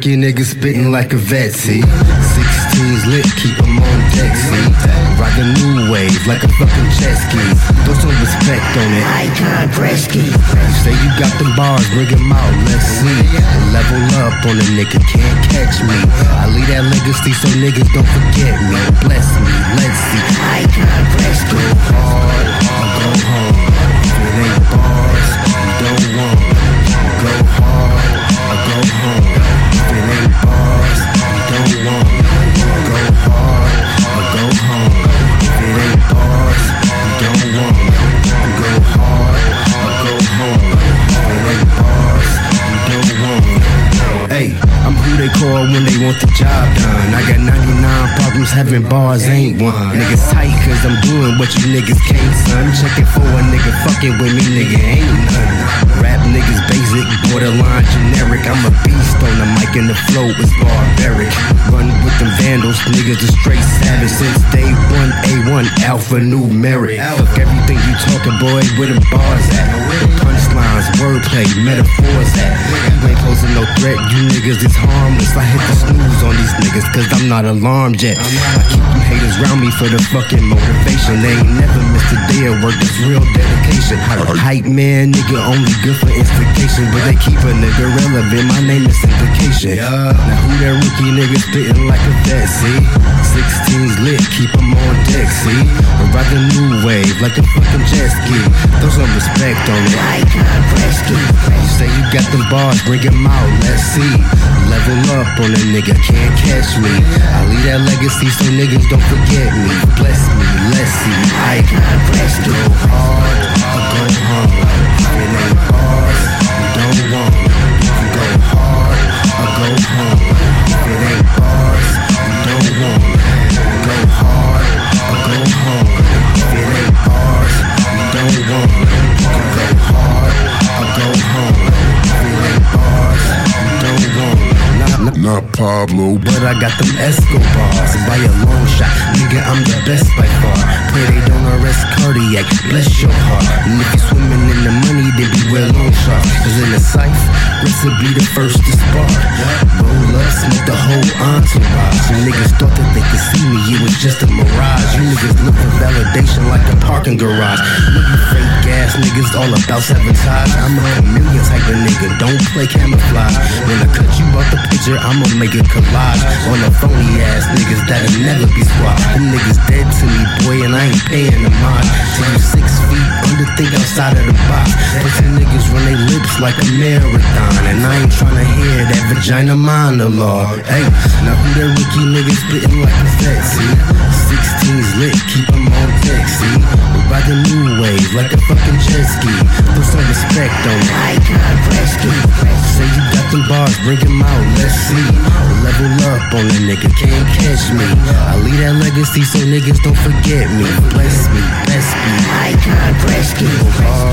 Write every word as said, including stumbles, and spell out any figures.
rookie nigga spitting like a vet, see. sixteens lit, keep them on deck, see. Ride the new wave like a fucking jet ski. Throw some respect on it. Icon Gretzky. You say you got them bars, bring them out, let's see. Level up on a nigga, can't catch me. I leave that legacy so niggas don't forget me. Bless me, let's see. Icon Gretzky. Go hard or go home. If it ain't bars, you don't want. Go hard or go home. If it ain't bars, you don't want. Go hard or go home. If it ain't bars, you don't want. Go hard or go home. If it ain't bars, you don't want. Hey, I'm who they call when they want the job done. I got ninety-nine problems, having bars ain't one. Niggas tight cause I'm doing what you niggas can't, son. Checking for a nigga fucking with me, nigga ain't none. Rap niggas basic, borderline generic. I'm a beast on the mic and the flow is barbaric. Run with them vandals, niggas a straight savage. Since day one, A one, alpha numeric. Fuck everything you talking, boy, where the bars at? The punchlines, wordplay, metaphors at? You ain't posing no threat, you niggas is harmless. I hit the snooze on these niggas cause I'm not alarmed yet. I keep you haters round me for the fucking motivation. They ain't never missed a day of work, that's real dedication. Hype man, nigga only good for instigation, but they keep a nigga relevant, my name is implication. Now who that rookie nigga spitting like a vet, see? sixteens lit, keep them on deck, see? I ride the new wave like a fucking jet ski. Throw some respect on it. Icon Gretzky. You say you got them bars, bring them out, let's see. Level up on a nigga, can't catch me. I leave that legacy so niggas don't forget me. Bless me, let's see. Icon Gretzky. Go hard or go home. If it ain't bars, you don't want. You can go hard or go home. If it ain't bars, you don't want. Go hard or go home. If it ain't bars, you don't want. You can go hard or go home. If it ain't bars, you don't want. Not, Not Pablo, but I got them Escobars by a long shot. Nigga, I'm the best by far. Pray they don't arrest cardiac, bless your heart. And if you swimming in the money, then beware long shark. Cause in the sight, risk will be the first to spark. Roll up, smoke the whole entourage. You niggas thought that they could see me, it was just a mirage. You niggas look for validation like a parking garage. Look, you fake ass niggas all about sabotage. I'm a chameleon type of nigga, don't play camouflage. When I cut you out the picture, I'ma make a collage on the phony ass niggas that'll never be swapped. Them niggas dead to me, boy, and I ain't paying the mind. Till you six feet under, think outside of the box. Pussy niggas run they lips like a marathon, and I ain't tryna hear that vagina monologue. Hey, now who that rookie nigga spitting like a vet, see? sixteens lit, keep them on deck, see? We ride the new wave like a fucking jet ski. Put some respect on it. Icon Gretzky. Say you got them bars, bring them out, let's see. Level up on a nigga, can't catch me. I leave that legacy so niggas don't forget me. Bless me, bless me. Icon Gretzky. Go hard